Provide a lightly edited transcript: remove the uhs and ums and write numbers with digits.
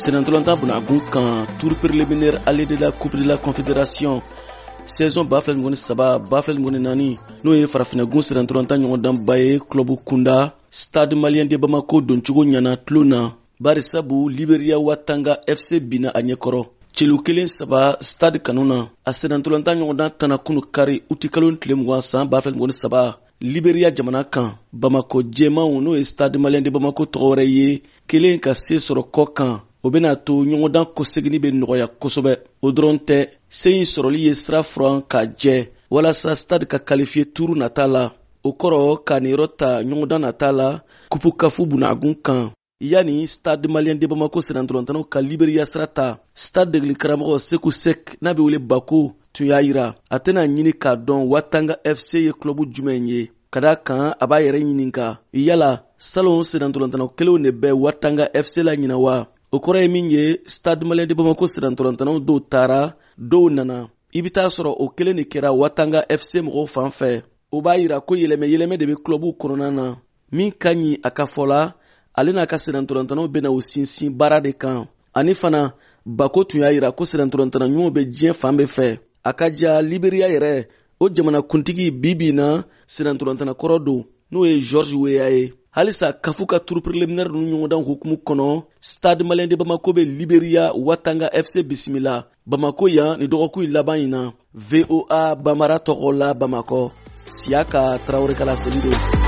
Senantolanta bunagun kan tour préliminaire aller de la Coupe de la Confédération saison bafel ngoni saba bafel ngoni nani no ye farafina gun senantolanta ɲɔgɔn dan baye club kunda Stade Malien de Bamako don cogo ɲana tlona bari sabu Liberia Watanga FC bina a ɲɛkɔrɔ celu kelen saba Stade kanuna a senantolanta ɲɔgɔn dan tana kunu kari utikalon tile 20 san bafel ngoni saba Liberia jamana kan Bamako jɛmanw n'o ye Stade Malien de Bamako tɔgɔ wɛrɛ ye kelen ka se sɔrɔ kɔ kan o bena to ɲɔgɔndan kɔsegini be nɔgɔya kosɛbɛ o dɔrɔn tɛ se in sɔrɔli ye sira furan ka jɛ walasa Stade ka qualifier turu nata la o kɔrɔ ka niyɔrɔ ta ɲɔgɔndan nata la kupu kafu bunagun kan yani Stade Malien de Bamako senantolantanaw ka Liberia sira ta Stade degeli karamɔgɔ Seku Sek n'a be wele Bako tun y'a yira a tɛna ɲini k'a dɔn Watanga FC ye klubu jumɛn ye ka da kan a b'a yɛrɛ ɲininka yala salon senantolantanaw kelenw de bɛ Watanga FC la ɲina wa o kɔrɔ ye min ye Stade Malien de Bamako senantolantanaw dɔw taara dɔw nana i bɛ taa sɔrɔ o kelen de kɛra Watanga FC mɔgɔw fan fɛ o b'a yira ko yɛlɛmɛ de bɛ klubu kɔnɔna na min ka ɲi a ka fɔ la ale n'a ka senantolantanaw bɛna o sinsin baara de kan ani fana Bako tun y'a yira ko senantolantana ɲumanw bɛ diɲɛ fan bɛɛ fɛ a ka ja Liberia yɛrɛ o jamana kuntigi bibi na senantolantana kɔrɔ don n'o ye George Weah ye halisa kafu ka tour préliminaire nu ɲɔgɔndan hukumu kɔnɔ Stade Malien de Bamako be Liberia Watanga FC bisimila Bamako yan ni dɔgɔkun laban in na VOA Bambara tɔgɔ la Bamakɔ Siaka Traoré kala selido